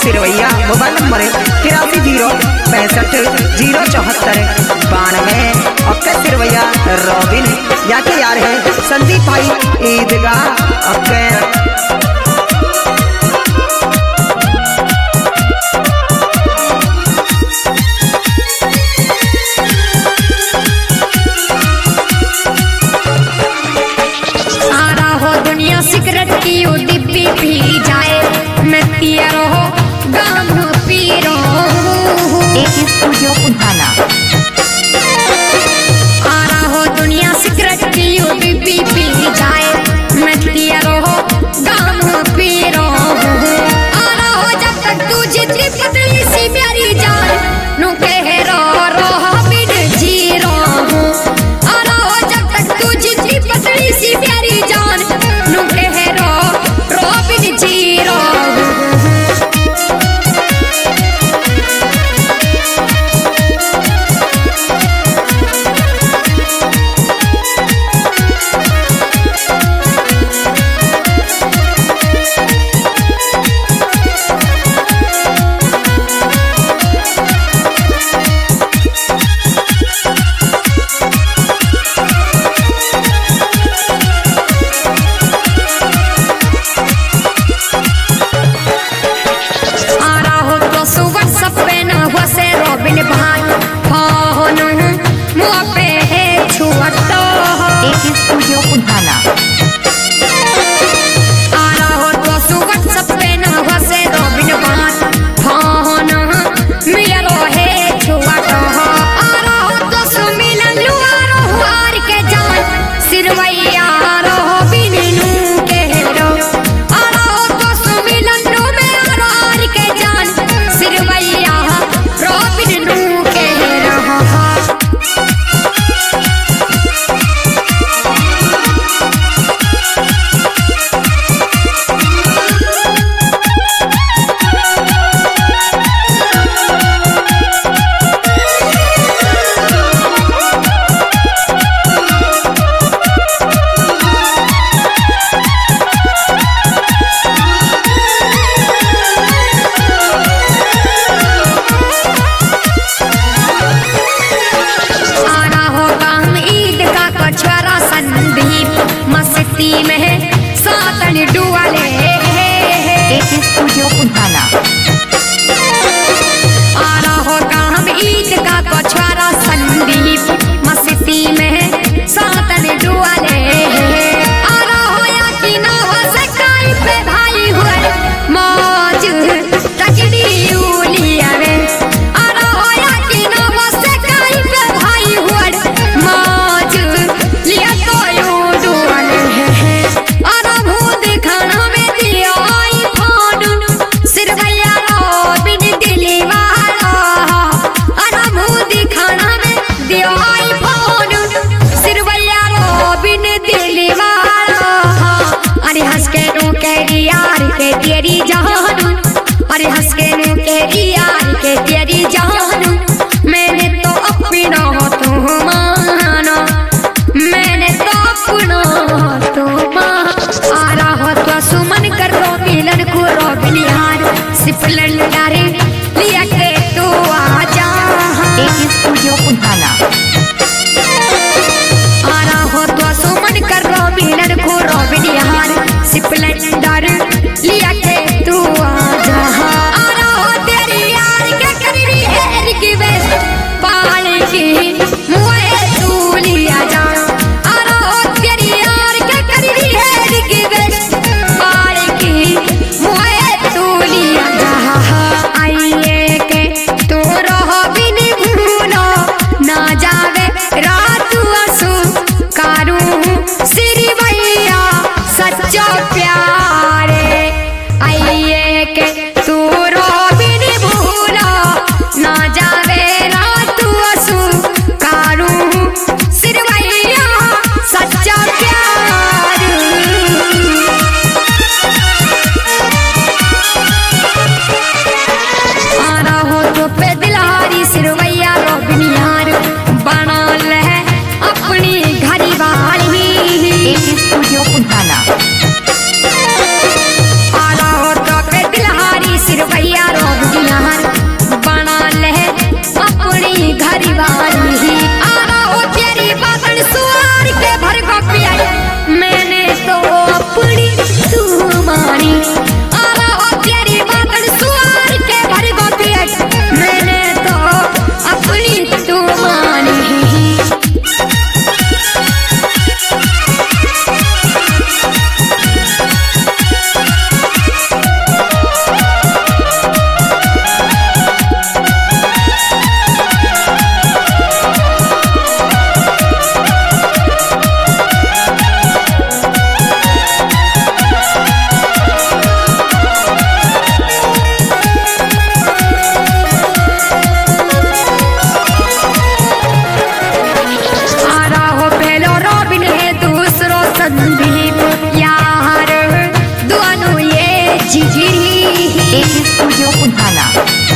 Sirvaiya mobile number 8306507492। अक्के Sirvaiya robin या के यार है संदीप भाई ईदगाह अक्के। सिगरेट की डिब्बी पी जाए मैं पिया रहो गाम पी रहो एक स्टूडियो उठाना आ रहा हो दुनिया सिगरेट की डिब्बी पी जाए मैं पिया रहो गाम पी रहो आ रहा हो जब तक तू जितनी पतली सी प्यारी जान नु कह रहा बिन जी रहा हूँ। आ रहा हो जब तक तू जितनी पतली सी प्यारी जान नु कह रहा बिन जी रहा हूँ। एक स्टूडियो उठाना आ रहा हो तो सुवट सपे न वसे रोबिन बात फोन मिलो है छुआट हो। आ रहा हो तो सुमिलन लुआरो हार के जान सिरवैया रहो बिनू के रो। आ रहा हो तो सुमिलन नु में हार के जान सिरवैया रो बिनू के रहो। मस्ती में सातन डुआले एक स्टूडियो उठाना आ रहा होगा हम ईद का कछवारा संदीप मस्ती में सातन डुआले आ रहा हो या कि ना हो सकाई पे भाई हुए मौज तकड़ी उलिया रे। आ रहा हो या कि ना हो सकाई पे भाई हुए मौज लिया तो यार के तेरी जान अरे हंस के नु तेरी यार के तेरी जान मैंने तो अपना तो माना मैंने तो अपना तो आ रहा हो तो सुमन कर रो मिलन को रो बिलिहार सिपलन डारे लिया के तू आ जा एक स्टूडियो उठाना आ रहा हो तो सुमन कर रो मिलन को रो बिलिहार सिपलन डारे लिया के तू आ जा। आ रहा हो तेरी यार के करीबी हेर की बेस पाल की मुए तू लिया जा। आ रहा हो तेरी यार के करीबी हेर की बेस पाल की मुए तू लिया जा। आइए के तू रहो बिन भूलो ना जावे रात असु कारू सिरवैया सच्चा प्यारे। झिझिरी AK Studio Punhana.